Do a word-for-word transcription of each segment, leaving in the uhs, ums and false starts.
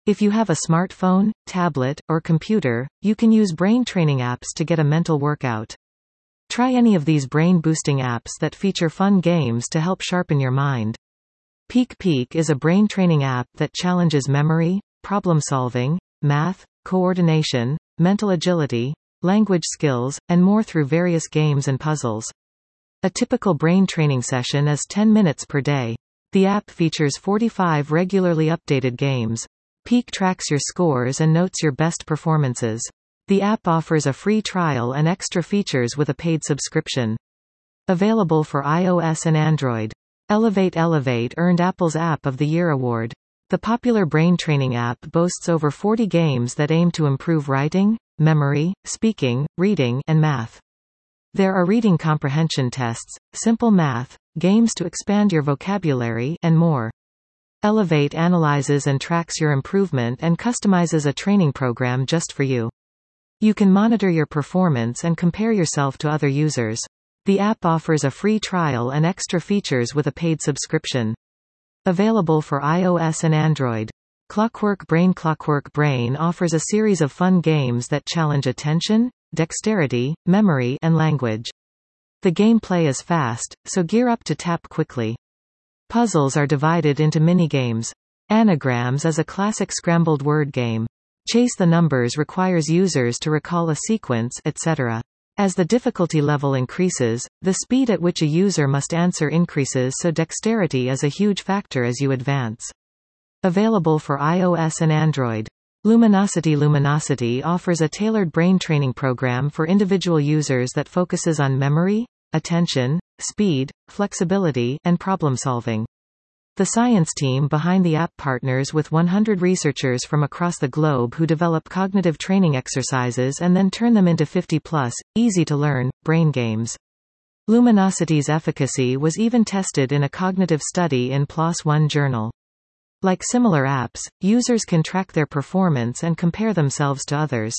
If you have a smartphone, tablet, or computer, you can use brain training apps to get a mental workout. Try any of these brain-boosting apps that feature fun games to help sharpen your mind. Peak Peak is a brain training app that challenges memory, problem-solving, math, coordination, mental agility, language skills, and more through various games and puzzles. A typical brain training session is ten minutes per day. The app features forty-five regularly updated games. Peak tracks your scores and notes your best performances. The app offers a free trial and extra features with a paid subscription. Available for iOS and Android. Elevate Elevate earned Apple's App of the Year award. The popular brain training app boasts over forty games that aim to improve writing, memory, speaking, reading, and math. There are reading comprehension tests, simple math, games to expand your vocabulary, and more. Elevate analyzes and tracks your improvement and customizes a training program just for you. You can monitor your performance and compare yourself to other users. The app offers a free trial and extra features with a paid subscription. Available for iOS and Android. Clockwork Brain Clockwork Brain offers a series of fun games that challenge attention, dexterity, memory, and language. The gameplay is fast, so gear up to tap quickly. Puzzles are divided into mini-games. Anagrams is a classic scrambled word game. Chase the Numbers requires users to recall a sequence, et cetera. As the difficulty level increases, the speed at which a user must answer increases, so dexterity is a huge factor as you advance. Available for iOS and Android. Luminosity Luminosity offers a tailored brain training program for individual users that focuses on memory, attention, speed, flexibility, and problem-solving. The science team behind the app partners with one hundred researchers from across the globe who develop cognitive training exercises and then turn them into fifty plus, easy-to-learn, brain games. Luminosity's efficacy was even tested in a cognitive study in PLOS One journal. Like similar apps, users can track their performance and compare themselves to others.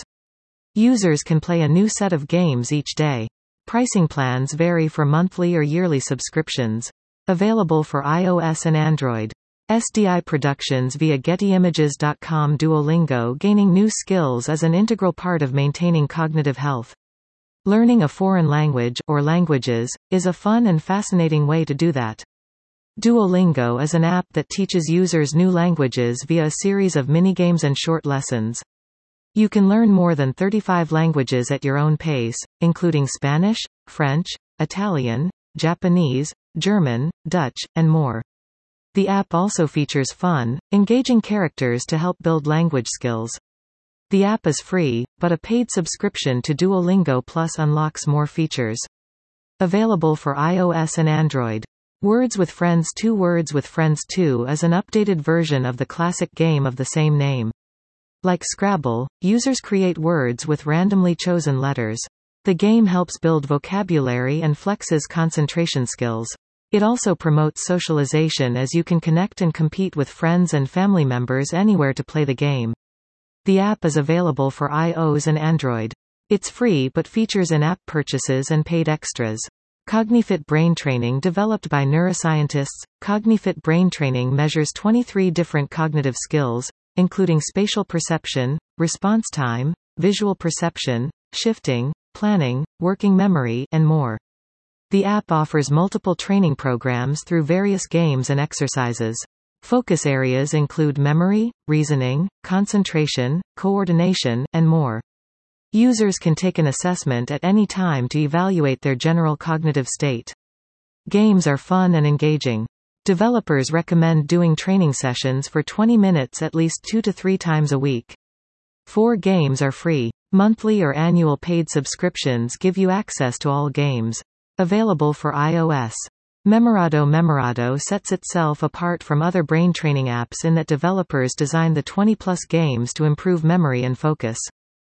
Users can play a new set of games each day. Pricing plans vary for monthly or yearly subscriptions. Available for iOS and Android. S D I Productions via Getty Images dot com. Duolingo. Gaining new skills is an integral part of maintaining cognitive health. Learning a foreign language, or languages, is a fun and fascinating way to do that. Duolingo is an app that teaches users new languages via a series of minigames and short lessons. You can learn more than thirty-five languages at your own pace, including Spanish, French, Italian, Japanese, German, Dutch, and more. The app also features fun, engaging characters to help build language skills. The app is free, but a paid subscription to Duolingo Plus unlocks more features. Available for iOS and Android. Words with Friends two. Words with Friends two is an updated version of the classic game of the same name. Like Scrabble, users create words with randomly chosen letters. The game helps build vocabulary and flexes concentration skills. It also promotes socialization as you can connect and compete with friends and family members anywhere to play the game. The app is available for iOS and Android. It's free but features in-app purchases and paid extras. CogniFit Brain Training. Developed by neuroscientists, CogniFit Brain Training measures twenty-three different cognitive skills, including spatial perception, response time, visual perception, shifting, planning, working memory, and more. The app offers multiple training programs through various games and exercises. Focus areas include memory, reasoning, concentration, coordination, and more. Users can take an assessment at any time to evaluate their general cognitive state. Games are fun and engaging. Developers recommend doing training sessions for twenty minutes at least two to three times a week. Four games are free. Monthly or annual paid subscriptions give you access to all games. Available for iOS. Memorado. Memorado sets itself apart from other brain training apps in that developers design the twenty plus games to improve memory and focus.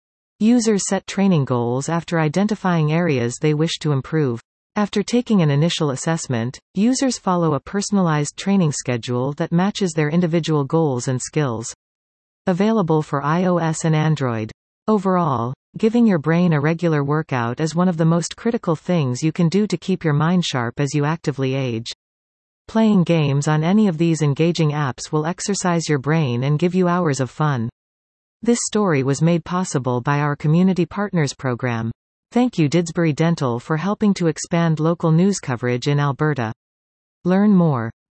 Users set training goals after identifying areas they wish to improve. After taking an initial assessment, users follow a personalized training schedule that matches their individual goals and skills. Available for iOS and Android. Overall, giving your brain a regular workout is one of the most critical things you can do to keep your mind sharp as you actively age. Playing games on any of these engaging apps will exercise your brain and give you hours of fun. This story was made possible by our Community Partners program. Thank you Didsbury Dental for helping to expand local news coverage in Alberta. Learn more.